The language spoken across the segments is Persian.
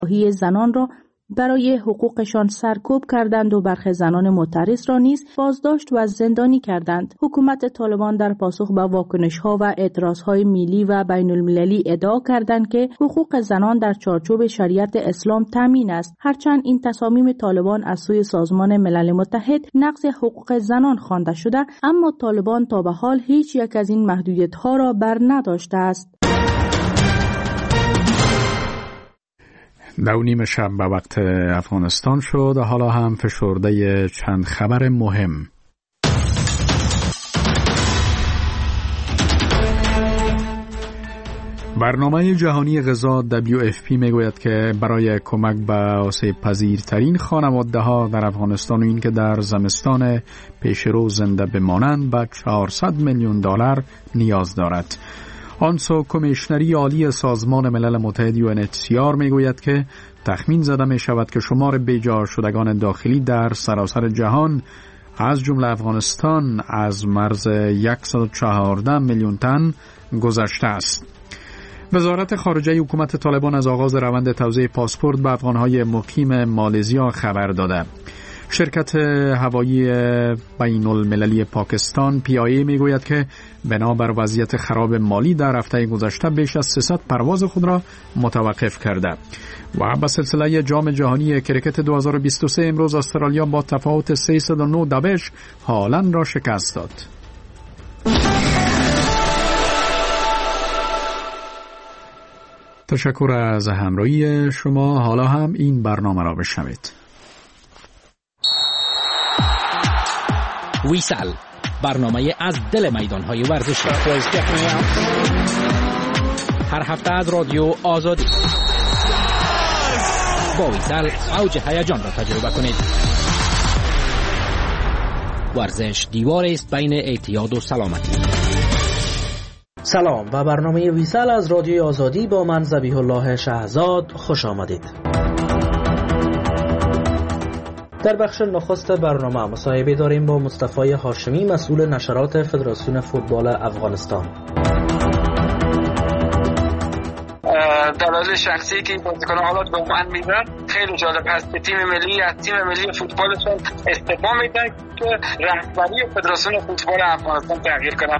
زنان را برای حقوقشان سرکوب کردند و برخی زنان معترض را نیز بازداشت و زندانی کردند. حکومت طالبان در پاسخ به واکنش‌ها و اعتراضهای ملی و بین‌المللی ادعا کردند که حقوق زنان در چارچوب شریعت اسلام تامین است، هرچند این تصامیم طالبان از سوی سازمان ملل متحد نقض حقوق زنان خوانده شده، اما طالبان تا به حال هیچ یک از این محدودیت‌ها را بر نداشته است. 9:30 شب به وقت افغانستان شد. حالا هم فشرده چند خبر مهم. برنامه جهانی غذا WFP میگوید که برای کمک به آسیب پذیرترین خانواده‌ها در افغانستان و این که در زمستان پیشرو زنده بمانند به $400 میلیون نیاز دارد. آنسو کمیشنری عالی سازمان ملل متحد UNHCR میگوید که تخمین زده می شود که شمار بیجا شدگان داخلی در سراسر جهان از جمله افغانستان از مرز 114 میلیون تن گذشته است. وزارت خارجه حکومت طالبان از آغاز روند توزیع پاسپورت به افغانهای مقیم مالزیا خبر داده. شرکت هوایی بین المللی پاکستان PIA میگوید که بنابر وضعیت خراب مالی در هفته گذشته بیش از 300 پرواز خود را متوقف کرده. و به سلسله جام جهانی کرکت 2023 امروز استرالیا با تفاوت 309 دبش هالند را شکست داد. تشکر از همراهی شما. حالا هم این برنامه را بشنوید. ویسال، برنامه از دل میدان‌های ورزشی. هر هفته از رادیو آزادی. با ویسال اوج هیجان را تجربه کنید. ورزش دیواری است بین اعتیاد و سلامتی. سلام، و برنامه ویسال از رادیو آزادی با من ذبیح الله شهزاد خوش آمدید. در بخش نخست برنامه مصاحبه داریم با مصطفی هاشمی، مسئول نشرات فدراسیون فوتبال افغانستان. دلایل شخصی که این بازیکن‌ها حالا به من میدن خیلی جالب هست. تیم ملی از تیم ملی فوتبالشون استعفا میدن که رهبری فدراسیون فوتبال افغانستان تغییر کنه.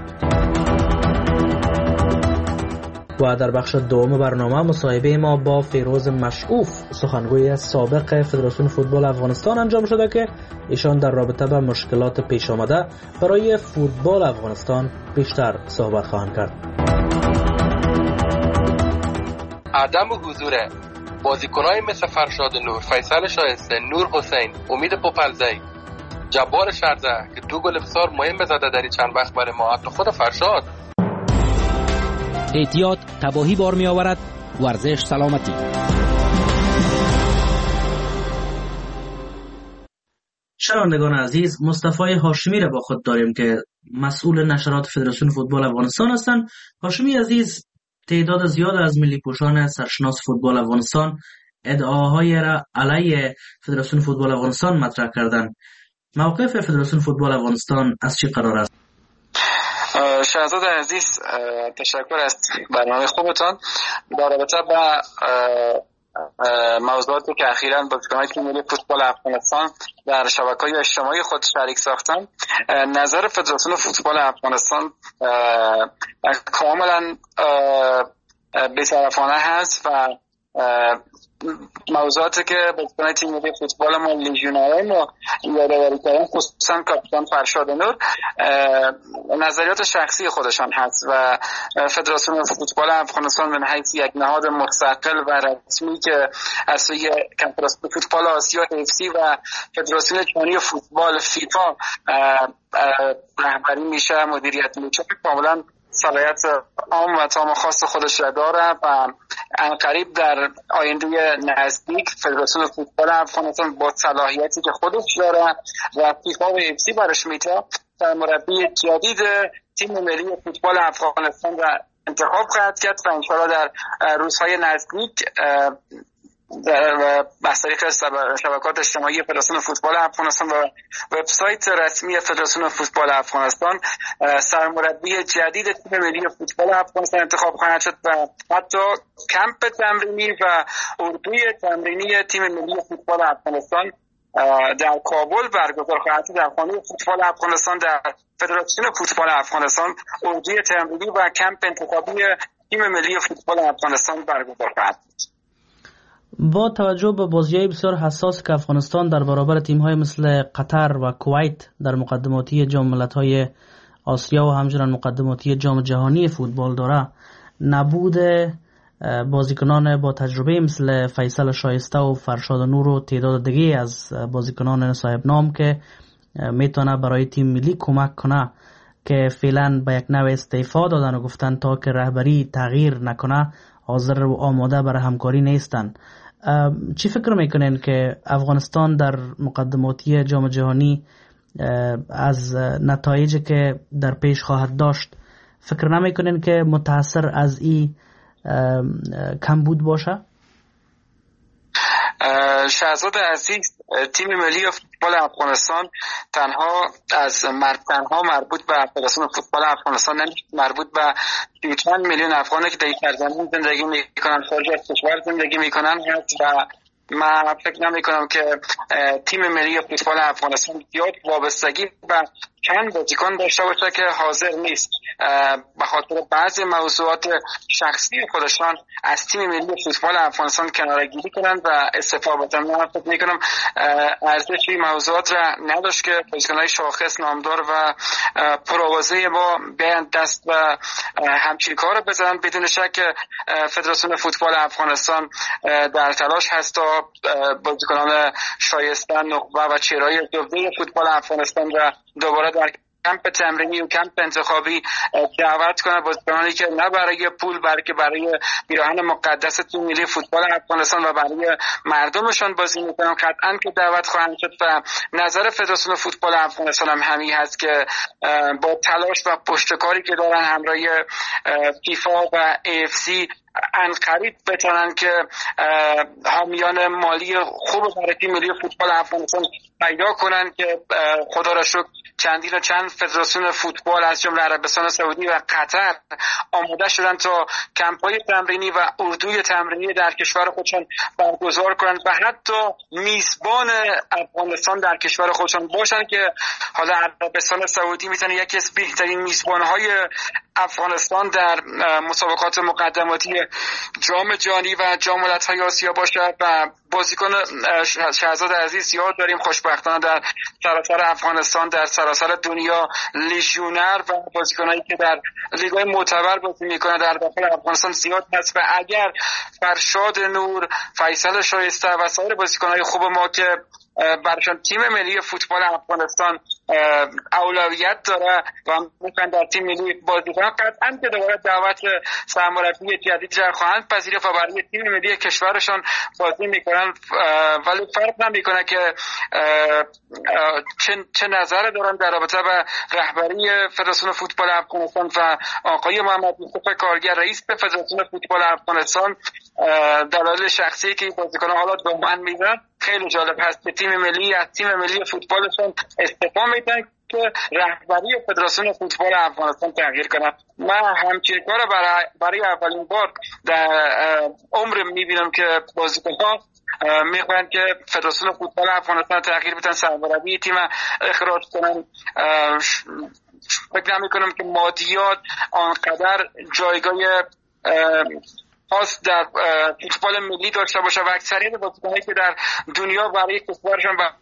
و در بخش دوم برنامه مصاحبه ما با فیروز مشعوف، سخنگوی سابق فدراسیون فوتبال افغانستان انجام شده که ایشان در رابطه با مشکلات پیش آمده برای فوتبال افغانستان بیشتر صحبت خواهند کرد. عدم حضور بازیکنای مثل فرشاد نور، فیصل شایسته، نور حسین، امید پوپلزی، جبار شرزه که 2 گل بسیار مهم زده در چند وقت برای ما، حتی خود فرشاد. اعتیاد تباهی بار می آورد، ورزش سلامتی. شنوندگان عزیز، مصطفی هاشمی را با خود داریم که مسئول نشرات فدراسیون فوتبال افغانستان هستند. هاشمی عزیز، تعداد زیاد از ملی پوشان سرشناس فوتبال افغانستان ادعاهای را علیه فدراسیون فوتبال افغانستان مطرح کردند. موقف فدراسیون فوتبال افغانستان از چه قرار است؟ شهزاد عزیز، تشکر از برنامه خوبتان. در رابطه با موضوعاتی که اخیراً بازیکنان تیم ملی فوتبال افغانستان در شبکه‌های اجتماعی خود شریک ساختن، نظر فدراسیون فوتبال افغانستان کاملاً بی‌طرفانه هست و موضوعاتی که بازیکن تیم ملی فوتبال ما لیژیونر ما یادآوری کردن، خصوصا کاپیتان فرشاد نور، نظریات شخصی خودشان هست و فدراسیون فوتبال افغانستان من حیث یک نهاد مستقل و رسمی که از سوی کنفدراسیون فوتبال آسیا AFC و فدراسیون جهانی فوتبال فیفا رهبری میشه، مدیریت میشه، کاملا صلاحیت عام و تام خاص خودش را داره و عنقریب در آینده نزدیک فدراسیون فوتبال افغانستان با صلاحیتی که خودش داره و فیفا و AFC برش میده مربی جدید تیم ملی فوتبال افغانستان را انتخاب خواهد کرد و انشاءالله در روزهای نزدیک از طریق شبکات اجتماعی فدراسیون فوتبال افغانستان و وبسایت رسمی فدراسیون فوتبال افغانستان سرمربی جدید تیم ملی فوتبال افغانستان انتخاب خواهد شد و حتی کمپ تمرینی و اردوی تمرینی تیم ملی فوتبال افغانستان در کابل برگزار خواهد شد. در خانه فوتبال افغانستان در فدراسیون فوتبال افغانستان اردوی تمرینی و کمپ انتخابی تیم ملی فوتبال افغانستان برگزار خواهد شد. با توجه به بازی‌های بسیار حساس که افغانستان در برابر تیم‌های مثل قطر و کویت در مقدماتی جام ملت‌های آسیا و همچنین مقدماتی جام جهانی فوتبال داره، نبود بازیکنان با تجربه مثل فیصل شایسته و فرشاد نور و تعداد دیگه از بازیکنان صاحب نام که میتونه برای تیم ملی کمک کنه که فعلا به یک نوع استعفا دادن و گفتن تا که رهبری تغییر نکنه حاضر و آماده برای همکاری نیستن. چی فکر میکنین که افغانستان در مقدماتی جام جهانی از نتایجی که در پیش خواهد داشت فکر نمیکنین که متاثر از این کمبود باشه؟ شهزاد عزیز، تیم ملی فوتبال افغانستان تنها مربوط به فدراسیون فوتبال افغانستان نمیشه، مربوط به 30 میلیون افغانی که در سرزمین زندگی میکنن، خارج از کشور زندگی میکنن هست و من فکر نمی‌کنم که تیم ملی فوتبال افغانستان زیاد وابستگی و چند بازیکن داشته باشه که حاضر نیست به خاطر بعضی موضوعات شخصی خودشان از تیم ملی فوتبال افغانستان کناره‌گیری کنند و استعفا بدن. من فکر می‌کنم ارزش این موضوعات را نداشت که بازیکن‌های شاخص نامدار و پرآوازه با بیان دست و همچین کار بزنن. بدون شک فدراسیون فوتبال افغانستان در تلاش هست تا بازیکنان شایسته نخبه و چهره‌های جوهری فوتبال افغانستان را دوباره در کمپ تمرینی و کمپ انتخابی دعوت کنه، بازیکنانی که نه برای پول بلکه برای پیراهن مقدس تیم ملی فوتبال افغانستان و برای مردمشان بازی میکنن قطعا که دعوت خواهند شد. و نظر فدراسیون فوتبال افغانستان هم همین هست که با تلاش و پشتکاری که دارن همراه فیفا و AFC انقریب بتونن که حامیان مالی خوب برای تیم ملی فوتبال افغانستان پیدا کنن که خدا را شکر چندین و چند فدراسیون فوتبال از جمله عربستان سعودی و قطر آماده شدن تا کمپ‌های تمرینی و اردوی تمرینی در کشور خودشان برگزار کنند و حتی میزبان افغانستان در کشور خودشان باشند که حالا عربستان سعودی میتونه یکی از بهترین میزبان‌های افغانستان در مسابقات مقدماتی جام جهانی و جام ملت‌های آسیا باشه. و بازیکن شهزاد عزیز یاد داریم خوشبختانه در سراسر افغانستان در سراسر دنیا لیژیونر و بازیکنایی که در لیگ‌های معتبر بازی میکنه در داخل افغانستان زیاد هست و اگر فرشاد نور، فیصل شایسته و سایر بازیکن‌های خوب ما که برشان تیم ملی فوتبال افغانستان اولویت داره و میخوان در تیم ملی بازی کنن، قطعا که دوباره دعوت سرمربی جدید را خواهند پذیرفت و برای تیم ملی کشورشان بازی میکنن. ولی فرق نمیکنه که چه نظر دارن در رابطه با رهبری فدراسیون فوتبال افغانستان و آقای محمد یوسف کارگر رئیس فدراسیون فوتبال افغانستان. دلایل شخصی که بازیکنان حالا دامن میزنن خیلی جالب هست که تیم ملی از تیم ملی فوتبالشون استفاده میکنن که رهبری فدراسیون فوتبال افغانستان تغییر کنه. من همچین کار برای اولین بار در عمرم میبینم که بازیکنان میخوان که فدراسیون فوتبال افغانستان تغییر بدن، سرمربی تیم اخراج کنن. فکر نمی‌کنم که مادیات آنقدر جایگاه خاص در فوتبال ملی داشته باشه و اکثریت بازیکنایی که در دنیا برای کشورشون و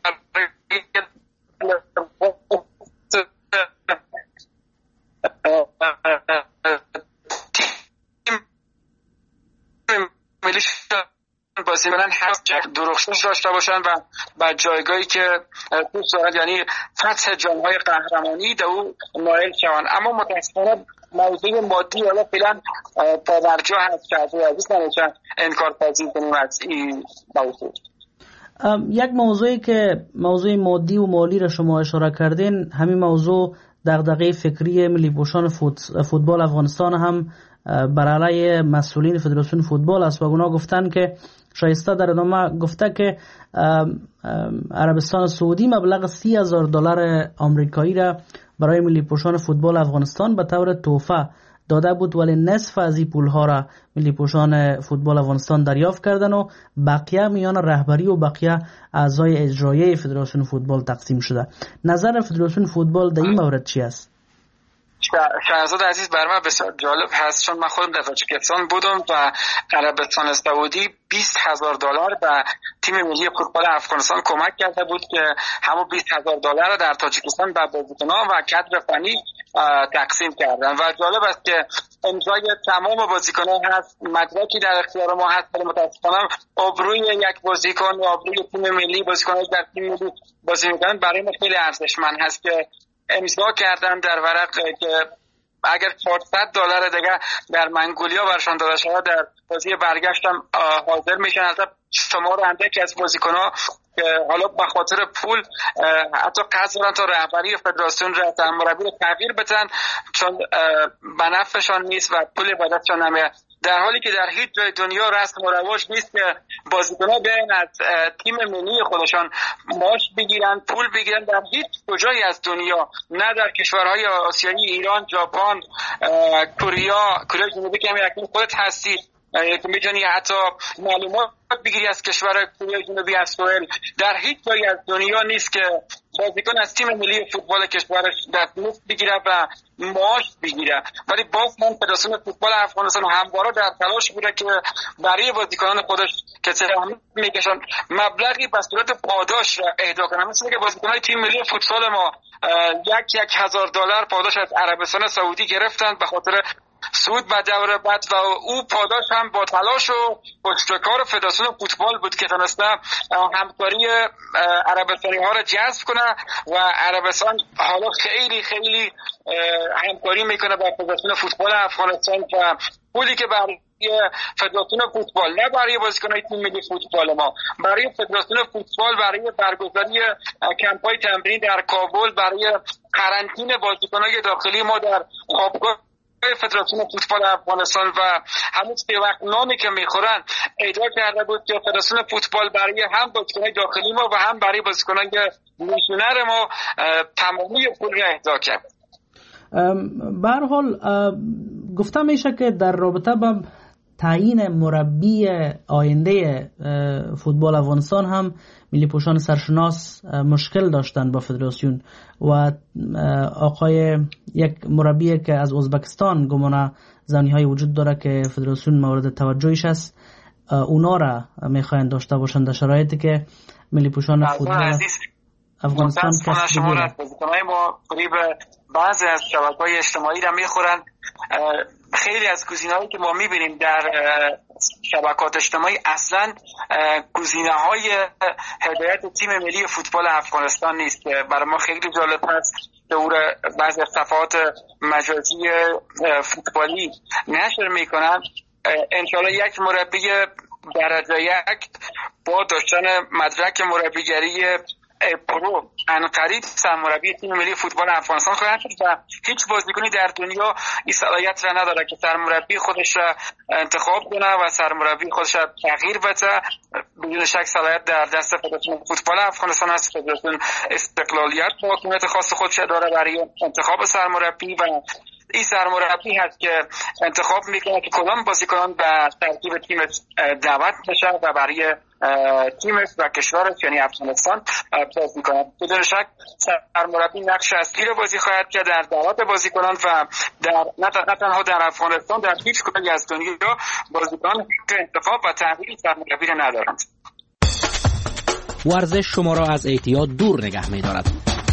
ملی بازی می‌کنن هست درخشش داشته باشن و با جایگاهی که دوست دارن، یعنی فتح جام‌های قهرمانی در او نائل شوند. اما متأسفانه موضوع مادی حالا فعلا توجه هست که از نمیشه انکار پذیر کنیم از این موضوع. یک موضوعی که موضوع مادی و مالی را شما اشاره کردین، همین موضوع دغدغه فکری ملی پوشان فوتبال افغانستان هم بر علیه مسئولین فدراسیون فوتبال است و اونا گفتن که شایسته در ادامه گفته که عربستان سعودی مبلغ $30,000 آمریکایی را برای ملی پوشان فوتبال افغانستان به طور تحفه داده بود، ولی نصف از این پولها را ملی پوشان فوتبال افغانستان دریافت کردن و بقیه میان رهبری و بقیه اعضای اجرایی فدراسیون فوتبال تقسیم شده. نظر فدراسیون فوتبال در این مورد چی است؟ شهرزاد عزیز، بر من بسیار جالب هست چون من خودم در تاجیکستان بودم و عربستان سعودی $20,000 به تیم ملی فوتبال افغانستان کمک کرده بود که همون $20,000 را در تاجیکستان به بازیکنان و کادر فنی تقسیم کردن و جالب است که امضای تمام بازیکنان هست، مدرکی در اختیار ما هست، ولی متاسفانه آبروی یک بازیکن و آبروی تیم ملی، بازیکنان در تیم ملی بازی میکنن برای ما خیلی ارزشمند هست که امضا کردن در ورق که اگر $400 دیگه در منگولیا برشان داده شود در بازی برگشت هم حاضر میشن. البته شمار اندکی از بازیکن‌ها که حالا به خاطر پول حتی قصد دارن تا رهبری فدراسیون را مربی رو تغییر بدن چون به نفعشان نیست و پول به دستشان نمیاد، در حالی که در هیچ جای دنیا رسم و رواج نیست که بازیکن‌ها بیاین از تیم ملی خودشان معاش بگیرن، پول بگیرن. در هیچ کجایی از دنیا، نه در کشورهای آسیایی، ایران، ژاپن، کره جنوبی که همین خودت هستی که میتونی حتی معلومات بگیری از کشور کره جنوبی، از سوئد، در هیچ جایی از دنیا نیست که بازیکن از تیم ملی فوتبال کشورش دستمزد بگیره و معاش بگیره. ولی باز من فدراسیون فوتبال افغانستان همواره در تلاش بوده که برای بازیکنان خودش که سهام میکشن مبلغی به صورت پاداش را اهدا کنه. مثلا که بازیکنان تیم ملی فوتبال ما $1,000 پاداش از عربستان سعودی گرفتند به خاطر سود به دور بعد و او پاداش هم با تلاش و پشتکار فدراسیون فوتبال بود که تونسته همکاری عربستانی ها را جذب کنه و عربستان حالا خیلی خیلی همکاری میکنه با فدراسیون فوتبال افغانستان و پولی که برای فدراسیون فوتبال، نه برای بازیکنان تیم ملی فوتبال ما، برای فدراسیون فوتبال برای برگزاری کمپ‌های تمرینی در کابل، برای قرنطینه بازیکنان داخلی ما در خوابگاه فدراسیون فوتبال افغانستان و همون سه وقت نانی که میخورن اهدا کرده بود که فدراسیون فوتبال برای هم بازیکنان داخلی ما و هم برای بازیکنان لیژنر ما تمامی پول را اهدا کرد. به هر حال گفته میشه که در رابطه با تعیین مربی آینده فوتبال افغانستان هم ملی پوشان سرشناس مشکل داشتن با فدراسیون و آقای یک مربی که از ازبکستان گمانه زنی های وجود داره که فدراسیون مورد توجهش است، اونا را میخواین داشته باشند در شرایطی که ملی پوشان فوتبال افغانستان کسب بگیرن. ما قریب بعضی از شبکه‌های اجتماعی را میخورن. خیلی از گزینه‌هایی که ما می‌بینیم در شبکات اجتماعی اصلاً گزینه‌های هدایت تیم ملی فوتبال افغانستان نیست. برای ما خیلی جالب است که او را بعضی صفحات مجازی فوتبالی نشر می‌کنند. انشالله یک مربی درجه یک با داشتن مدرک مربیگری پرو انقریب سرمربی تیم ملی فوتبال افغانستان خواهد شد و هیچ بازیکنی در دنیا این صلاحیت را نداره که سرمربی خودش را انتخاب کنه و سرمربی خودش را تغییر بده. بدون شک صلاحیت در دست فدراسیون فوتبال افغانستان است. فدراسیون استقلالیت و حکومت خاص خودش داره برای انتخاب سرمربی و این سرمربی هست که انتخاب میکنه که کدام بازیکنان به ترکیب تیم دعوت بشه و برای تیمش و کشورش یعنی افغانستان بازی میکنه. بدون شک سرمربی نقش اصلی رو بازی خواهد کرد در دعوت بازیکنان و در نه تنها در افغانستان، در هیچ کجای از دنیا بازیکنان انتخاب و تغییر سرمربی رو ندارند. ورزش شما را از اعتیاد دور نگه می‌دارد.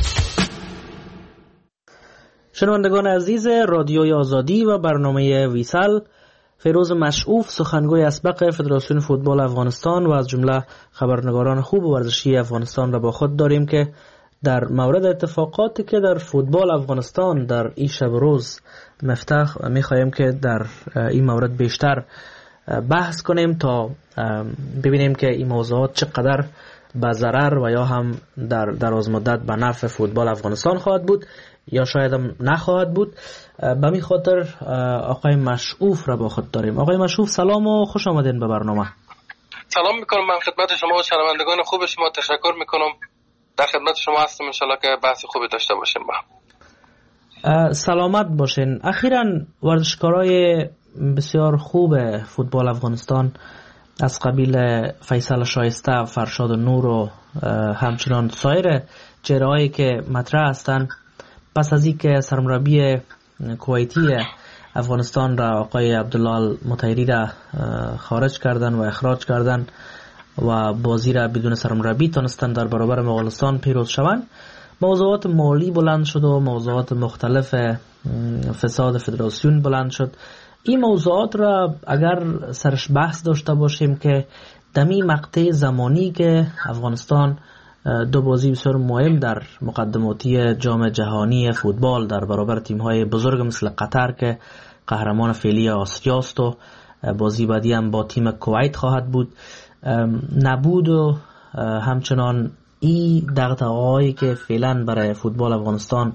شنوندگان عزیز رادیوی آزادی و برنامه ویسل، فیروز مشعوف سخنگوی اسبق فدراسیون فوتبال افغانستان و از جمله خبرنگاران خوب ورزشی افغانستان را با خود داریم که در مورد اتفاقاتی که در فوتبال افغانستان در این شب روز میخواهیم که در این مورد بیشتر بحث کنیم تا ببینیم که این موضوعات چقدر به ضرر و یا هم در دراز مدت به نفع فوتبال افغانستان خواهد بود یا شاید هم نخواهد بود. به می خاطر آقای مشعوف را با خود داریم. آقای مشعوف سلام و خوش آمدین به برنامه. سلام میکنم من خدمت شما و شنوندگان خوب شما، تشکر میکنم. در خدمت شما هستم، انشالله که بحث خوبی داشته باشیم با. سلامت باشین. اخیراً ورزشکارای بسیار خوب فوتبال افغانستان از قبیل فیصل شایسته، فرشاد نور و همچنان سایر چهره‌هایی که مطرح هستند، پس از اینکه سرمربی کویتی افغانستان را آقای عبدالله مطهری را خارج کردن و اخراج کردن و بازی را بدون سرمربی تونستن در برابر مغولستان پیروز شوند، موضوعات مالی بلند شد و موضوعات مختلف فساد فدراسیون بلند شد. این موضوعات را اگر سرش بحث داشته باشیم که دمی مقطع زمانی که افغانستان دو بازی بسیار مهم در مقدماتی جام جهانی فوتبال در برابر تیم‌های بزرگ مثل قطر که قهرمان فعلی آسیا است و بازی بعدی هم با تیم کویت خواهد بود نبود و همچنان این دغدغه‌هایی که فعلا برای فوتبال افغانستان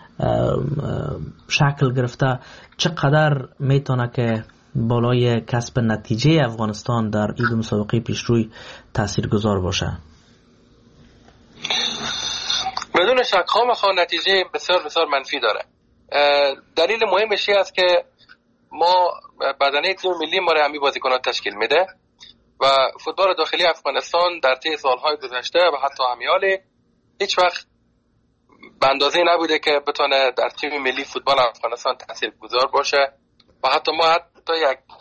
شکل گرفته چقدر میتونه که بالای کسب نتیجه افغانستان در این مسابقه پیشروی تاثیرگذار باشه؟ بدون شک خواهر نتیجه بسیار بسیار منفی داره. دلیل مهمش این است که ما بدنه تیم ملی ما را همین بازیکنان تشکیل میده و فوتبال داخلی افغانستان در طی سالهای گذشته و حتی همیال هیچ وقت به اندازه نبوده که بتونه در تیم ملی فوتبال افغانستان تاثیرگذار باشه و حتی ما حتی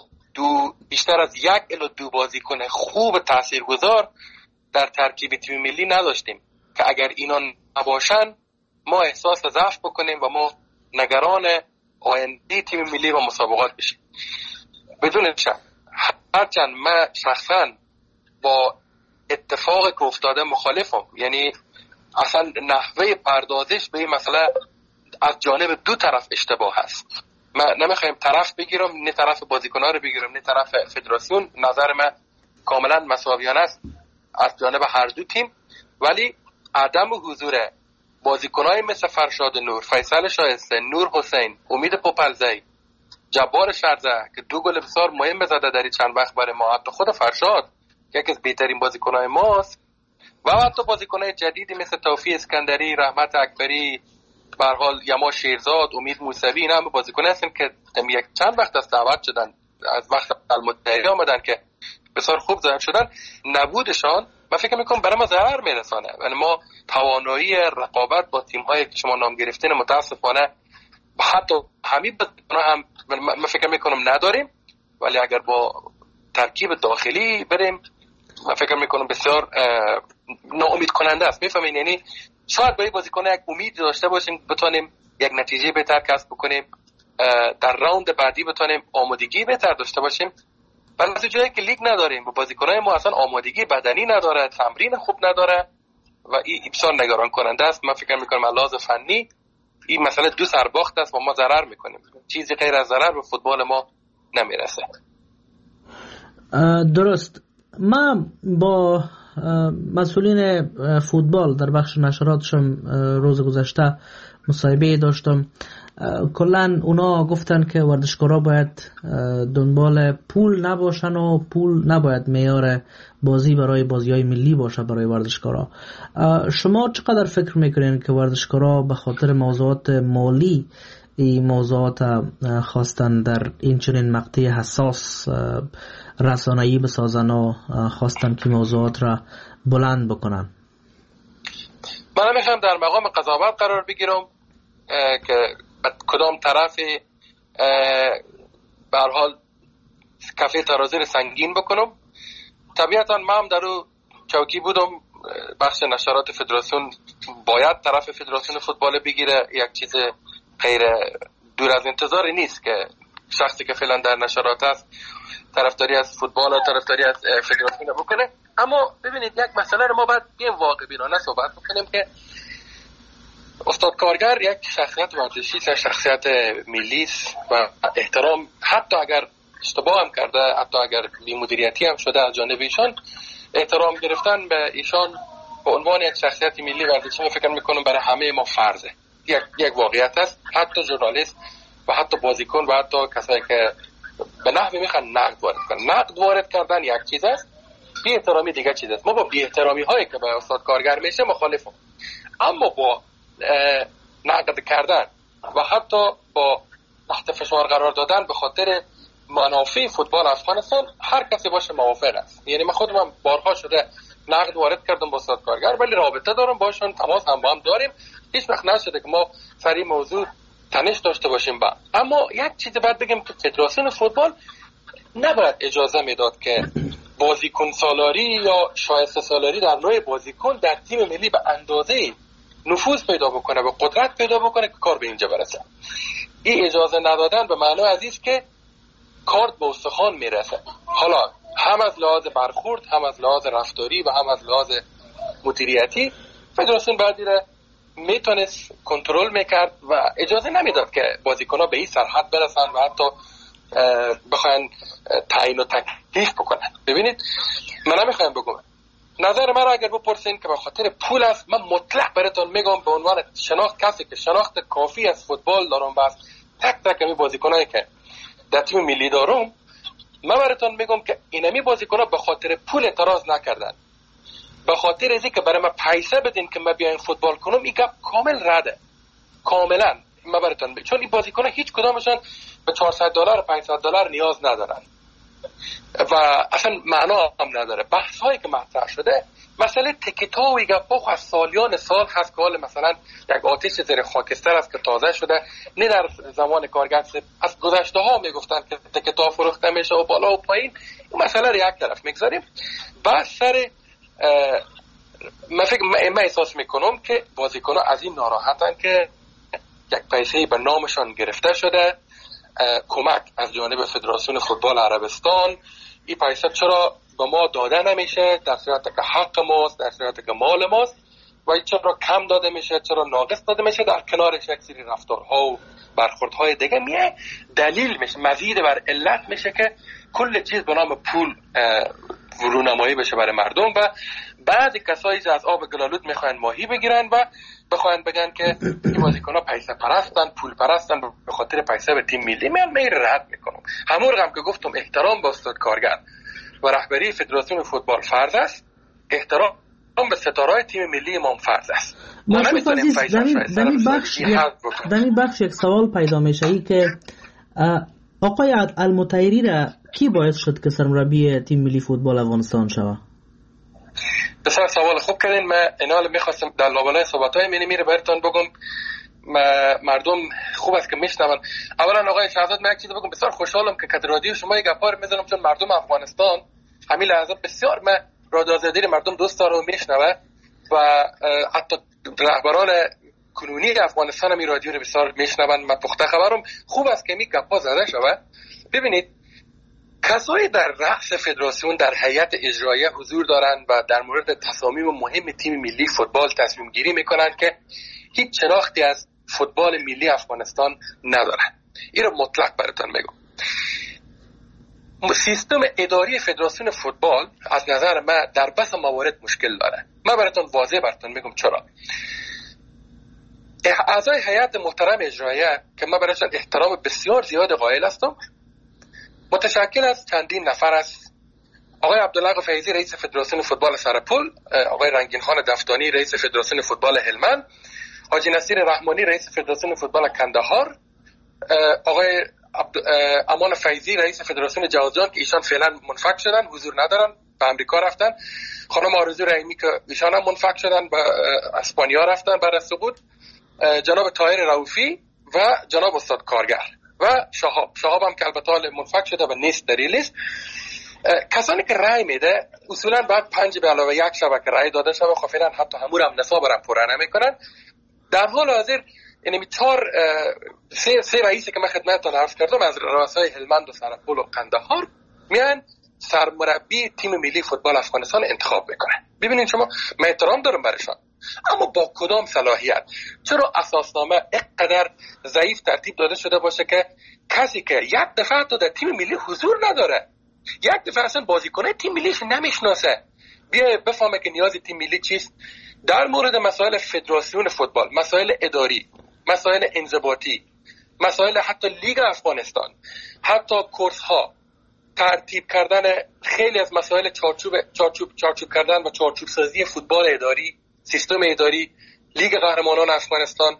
بیشتر از 1 الی 2 بازیکن خوب تاثیرگذار در ترکیب تیم ملی نداشتیم که اگر اینا نباشن ما احساس ضعف بکنیم و ما نگران آینده تیم ملی و مسابقات بشیم. بدون شک هرچند من شخصا با اتفاق که افتاده مخالفم، یعنی اصلا نحوه پردازش به این مسئله از جانب دو طرف اشتباه هست. من نمیخوایم طرف بگیرم، نه طرف بازیکن‌ها رو بگیرم نه طرف فدراسیون. نظر من کاملا مساویانه است از جانب هر دو تیم، ولی عدم حضور بازیکن‌های مثل فرشاد نور، فیصل شایسته، نور حسین، امید پوپلزی، جبار شرزه که 2 گل بسیار مهم زده در چند وقت برای ما، حتی خود فرشاد که یکی از بهترین بازیکن‌های ماست و حتی بازیکن‌های جدیدی مثل توفیق اسکندری، رحمت اکبری، به هر حال یما شیرزاد، امید موسوی، اینا هم بازیکن‌ها هستن که یک چند وقت از دعوت شدن، از وقت المتحری آمدن که بسیار خوب ظاهر شدن. نبودشان من فکر میکنم برای ما ضرر میرسانه. یعنی ما توانایی رقابت با تیم‌هایی که شما نام گرفتین متاسفانه حتی همین هم من فکر میکنم نداریم، ولی اگر با ترکیب داخلی بریم من فکر میکنم بسیار ناامید کننده است. میفهمین؟ یعنی شاید با این بازیکن یک امید داشته باشیم بتونیم یک نتیجه بهتر کسب بکنیم، در راوند بعدی بتونیم آمادگی بهتر داشته باشیم. ولی از جایی که لیگ نداریم و بازیکنای ما اصلا آمادگی بدنی نداره، تمرین خوب نداره و این بسیار نگران کننده است. من فکر میکنم علاوه فنی این مسئله دو سرباخت است و ما ضرر میکنیم. چیزی غیر از ضرر به فوتبال ما نمیرسه. درست. من با مسئولین فوتبال در بخش نشراتشم روز گذشته مصاحبه داشتم. کلن اونا گفتن که ورزشکارا باید دنبال پول نباشن و پول نباید معیار بازی برای بازی‌های ملی باشه برای ورزشکارا. شما چقدر فکر میکنین که ورزشکارا به خاطر موضوعات مالی این موضوعات خواستن در این چنین مقطع حساس رسانه‌ای بسازن و خواستن که موضوعات را بلند بکنن؟ من میخوام در مقام قضاوت قرار بگیرم که کدام طرف به هر حال کفه ترازی سنگین بکنم. طبیعتا من هم در اون چوکی بودم. بخش نشرات فدراسیون باید طرف فدراسیون فوتبال بگیره، یک چیز غیر دور از انتظاری نیست که شخصی که فعلا در نشرات است طرفداری از فوتبال و طرفداری از فدراسیون بکنه. اما ببینید یک مسئله رو ما باید بیم واقع بینانه صحبت بکنیم که استاد کارگر یک شخصیت ورزشی است، شخصیت ملی است و احترام، حتی اگر اشتباه هم کرده، حتی اگر بی‌مدیریتی هم شده از جانب ایشان، احترام گرفتن به ایشان به عنوان یک شخصیت ملی ورزشی من فکر میکنم برای همه ما فرضه. یک واقعیت است. حتی ژورنالیست و حتی بازیکن و حتی کسایی که به نحوی میخوان نقد وارد کنن، نقد وارد کردن یک چیز است بی احترامی دیگه چیز است. ما با بی احترامی هایی که به استاد کارگر میشه مخالفم، اما با نقد کردن و حتی با تحت فشار قرار دادن به خاطر منافع فوتبال افغانستان هر کسی باشه موافق است. یعنی من خودم بارها شده نقد وارد کردم با استاد کارگر، ولی رابطه دارم باشون، تماس هم با هم داریم، هیچ وقت نشده که ما سر این موضوع تنش داشته باشیم. اما یک چیز باید بگم که فدراسیون فوتبال نباید اجازه میداد که بازیکن سالاری یا شایسته سالاری در نوع بازیکن در تیم ملی به اندازه نفوذ پیدا بکنه و قدرت پیدا بکنه که کار به اینجا برسه. این اجازه ندادن به معنی عزیز که کارت به استخوان میرسه. حالا هم از لحاظ برخورد، هم از لحاظ رفتاری و هم از لحاظ مدیریتی فدراسیون بعدی را میتونست کنترل میکرد و اجازه نمیداد که بازیکن‌ها به این سرحد برسن و حتی بخواین تعیین و تکلیف بکنن. ببینید من نمیخوایم بگم، نظر من را اگر بپرسین که به خاطر پول است، من مطلق براتون میگم به عنوان شناخت کسی که شناخت کافی از فوتبال دارم و از تک تک می بازیکنایی که در تیم ملی دارم، من براتون میگم که اینمی بازیکن‌ها به خاطر پول اعتراض نکردن، به خاطر ازی که برای من پیسه بدین که من بیاین فوتبال کنم، این گپ کامل رده، کاملا. من براتون میگم چون این بازیکن‌ها هیچ کدامشون به $400 $500 نیاز ندارن و اصلا معنا هم نداره. بحث هایی که مطرح شده مسئله تکتا و گپا از سالیان سال هست که حال مثلا یک آتش زیر خاکستر است که تازه شده، نه در زمان کارگر از گذشته ها میگفتن که تکتا فروخته میشه و بالا و پایین. این مسئله رو یک طرف میگذاریم. بعد سر من احساس میکنم که بازیکن‌ها از این ناراحتن که یک پیسه‌ای به نامشان گرفته شده، کمک از جانب فدراسیون فوتبال عربستان. این پیسه چرا به ما داده نمیشه در صورتی که حق ماست، در صورتی که مال ماست، و چرا کم داده میشه، چرا ناقص داده میشه؟ در کنارش یک سری رفتارها و برخوردهای دیگه میه دلیل میشه، مزید بر علت میشه که کل چیز به نام پول رونمایی بشه برای مردم و بعضی کسایی که از آب گلالود میخوان ماهی بگیرن و بخوان بگن که این بازیکن‌ها پیسه پرستن، پول پرستن، به خاطر پیسه به تیم ملی. من رد میکنم. همون رقم که گفتم احترام به استاد کارگر و رهبری فدراسیون فوتبال فرض است، احترام به ستاره‌های تیم ملی ما فرض است. ما نمیتونیم در این بخش یک سوال پیدا میشه ای که آقای المطیری را کی باعث شد که سرمربی تیم ملی فوتبال افغانستان شود؟ بسیار سوال خوب کردین. من اینا میخواستم در لابلای صحبت‌های منی میره براتون بگم، مردم خوب است که میشنون. اولا آقای شهزاد من یک چیز بگم، بسیار خوشحالم که کادر رادیو شما یک گپا رو میزنم، چون مردم افغانستان همین لحظه بسیار من رادیو آزادی مردم دوست داره و میشنوه و حتی رهبران کنونی افغانستان هم این رادیو رو بسیار میشنون. من پخته خبرم، خوب است که می گپا زده شود. ببینید کسایی در رأس فدراسیون در هیئت اجراییه حضور دارند و در مورد تصامیم مهم تیم ملی فوتبال تصمیم گیری میکنند که هیچ شناختی از فوتبال ملی افغانستان ندارند. این رو مطلق براتون میگم. سیستم اداری فدراسیون فوتبال از نظر من در بس موارد مشکل داره. من براتون واضح براتون میگم چرا. اعضای هیئت محترم اجراییه که من برایشان احترام بسیار زیاد قائل هستم، متشکل از چندین نفر است. آقای عبدالله فیضی رئیس فدراسیون فوتبال سرپل، آقای رنگین خان دفتانی رئیس فدراسیون فوتبال هلمند، حاجی نصیر رحمانی رئیس فدراسیون فوتبال کندهار، آقای امان فیضی رئیس فدراسیون جوزجان که ایشان فعلا منفک شدن، حضور ندارن، به امریکا رفتن، خانم آرزو رحیمی که ایشان هم منفک شدن، به اسپانیا رفتن بعد از سقوط، جناب طاهر رؤوفی و جناب استاد کارگر و شهاب هم که البته منفک شده و نیست در این لیست. کسانی که رای میده اصولا بعد 5 به علاوه 1 شبکه رای داده شده، خب فعلا حتی همون هم نصاب را پره نمیکنن. در حال حاضر یعنی 3 رئیسی که من خدمتتون عرض کردم از رؤسای هلمند و سرپل و قندهار میان سرمربی تیم ملی فوتبال افغانستان انتخاب میکنن. ببینید شما، من احترام دارم برشان، اما با کدام صلاحیت؟ چرا اساسنامه اینقدر ضعیف ترتیب داده شده باشه که کسی که یک دفعه تو در تیم ملی حضور نداره، یک دفعه اصلا بازیکنه تیم ملیش نمیشناسه، بیا بفهمه که نیاز تیم ملی چیست؟ در مورد مسائل فدراسیون فوتبال، مسائل اداری، مسائل انضباطی، مسائل حتی لیگ افغانستان، حتی کورس ها، ترتیب کردن خیلی از مسائل چارچوب کردن و چارچوب سازی فوتبال اداری، سیستم اداری، لیگ قهرمانان افغانستان،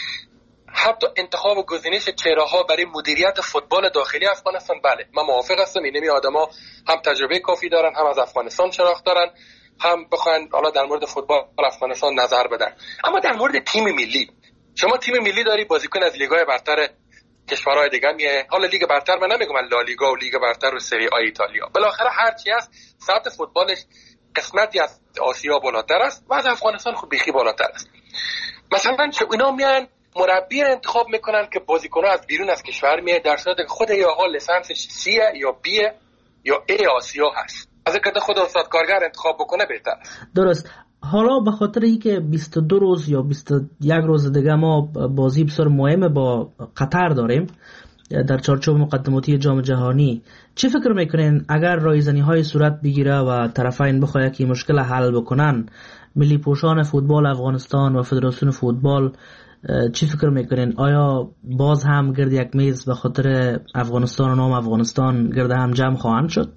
حتی انتخاب و گزینش چهره‌ها برای مدیریت فوتبال داخلی افغانستان. بله من موافق هستم اینمی آدما هم تجربه کافی دارن، هم از افغانستان شناخت دارن، هم بخواین حالا در مورد فوتبال افغانستان نظر بدن. اما در مورد تیم ملی، شما تیم ملی داری بازیکن از لیگ‌های برتر کشورهای دیگه میه. حالا لیگ برتر من نمیگم لالیگا و لیگ برتر و سری آ ایتالیا، بالاخره هر چی هست سطح فوتبالش قسمتی از آسیا بالاتر است و از افغانستان خود بیخی بالاتر است. مثلا چه اینا میان مربی رو انتخاب میکنن که بازیکن‌ها از بیرون از کشور میاد، در صورتی که خود یا آقا لیسانسش C یا B یا A آسیا هست. از اینکه خود استاد کارگر انتخاب بکنه بهتر. درست. حالا به خاطر اینکه 22 روز یا 21 روز دیگه ما بازی بسیار مهم با قطر داریم در چارچوب مقدماتی جام جهانی، چی فکر میکنین اگر رایزنی های صورت بگیره و طرفین بخواهد که مشکل حل بکنن، ملی پوشان فوتبال افغانستان و فدراسیون فوتبال چی فکر میکنین؟ آیا باز هم گرد یک میز به خاطر افغانستان و نام افغانستان گرد هم جمع خواهند شد؟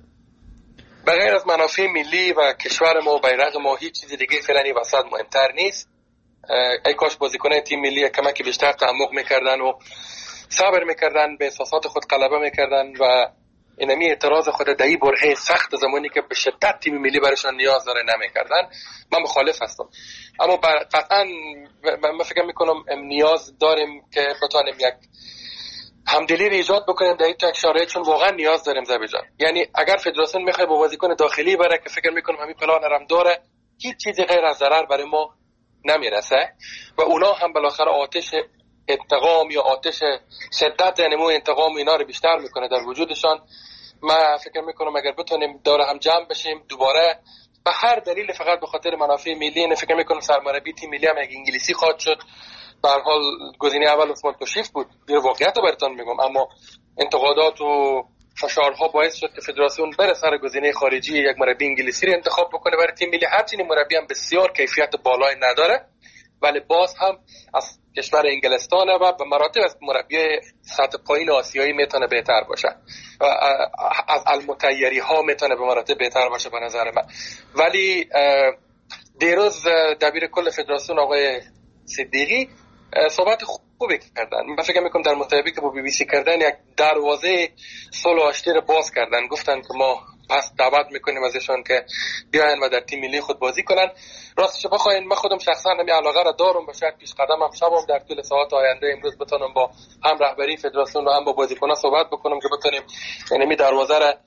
بغیر از منافع ملی و کشور ما و بیرق ما هیچ چیز دیگه فعلا این وسط مهمتر نیست. ای کاش بازیکنان تیم ملی کمکی بیشتر تعمق میکردن و صبر میکردن، به احساسات خود غلبه میکردن و اینمی اعتراض خود در این برهه سخت زمانی که به شدت تیم ملی برایشان نیاز داره نمیکردن. من مخالف هستم، اما قطعا من فکر میکنم نیاز داریم که بتونیم یک همدلی رو ایجاد بکنیم در این تک شرایط، چون واقعا نیاز داریم زبیجان. یعنی اگر فدراسیون میخواد با بازیکن داخلی بره که فکر میکنم همین پلان هم داره، هیچ چیزی غیر از ضرر برای ما نمیرسه و اونا هم بالاخره آتش انتقام یا آتش شدت نمو انتقام اینا رو بیشتر میکنه در وجودشان. من فکر میکنم اگر بتونیم دور هم جمع بشیم دوباره به هر دلیل فقط به خاطر منافع ملی، نه فکر میکنم سرمربی تیم ملی هم یک انگلیسی خواهد شد. به هر حال گزینه اول عثمان توشیف بود، به واقعیت رو براتون میگم، اما انتقادات و فشارها باعث شد که فدراسیون بره سر گزینه خارجی یک مربی انگلیسی رو انتخاب بکنه برای تیم ملی. هرچند مربی هم بسیار کیفیت بالایی نداره ولی باز هم از کشور انگلستانه و به مراتب از مربی سطح پایین آسیایی میتونه بهتر باشه و از المتحیری ها میتونه به مراتب بهتر باشه به نظر من. ولی دیروز دبیر کل فدراسیون آقای صدیقی صحبت خوبی کردن. من فکر میکنم در مصاحبه‌ای که با BBC کردن یک دروازه صلح و آشتی رو باز کردن، گفتن که ما پس دعوت میکنیم ازشون که بیاین و در تیم ملی خود بازی کنن. راستش بخواین من خودم شخصا همین علاقه را دارم و شاید پیش قدمم شبم در طول ساعات آینده امروز بتونم با هم رهبری فدراسیون و هم با بازیکن‌ها صحبت بکنم که بتونیم یعنی دروازه را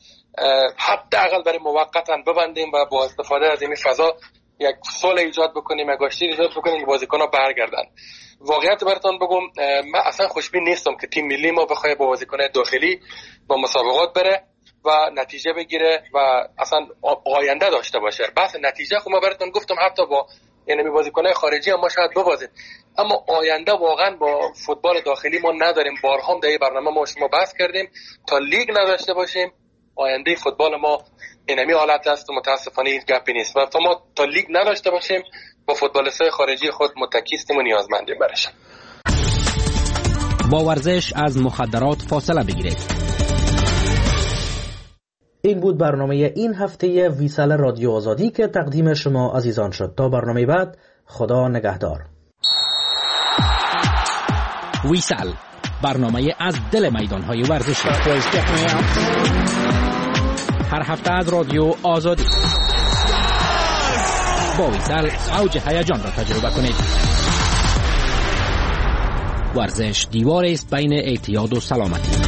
حداقل برای موقتا ببندیم و با استفاده از این فضا یک صلح ایجاد بکنیم، یک آشتی ایجاد بکنیم که بازیکن‌ها برگردن. واقعیت براتون بگم من اصلا خوشبین نیستم که تیم ملی ما بخواد با بازیکن‌های داخلی با مسابقات بره و نتیجه بگیره و اصلا آینده داشته باشه. بحث نتیجه خب ما براتون گفتم حتی با یعنی بازیکن‌های خارجی هم ما شاید ببازیم، اما آینده واقعا با فوتبال داخلی ما نداریم. بارها هم در این برنامه ما شما بحث کردیم تا لیگ نداشته باشیم آینده فوتبال ما اینمی حالت است و متاسفانه هیچ گپی نیست و ما تا لیگ نداشته باشیم با فوتبالیست‌های خارجی خود متکی هستیم و نیازمندیم برش. با ورزش از مخدرات فاصله بگیرید. این بود برنامه این هفته ویسال رادیو آزادی که تقدیم شما عزیزان شد. تا برنامه بعد، خدا نگهدار. ویسال، برنامه از دل میدان‌های ورزشی. هر هفته از رادیو آزادی. با ویسال اوج هیجان را تجربه کنید. ورزش دیواری است بین اعتیاد و سلامتی.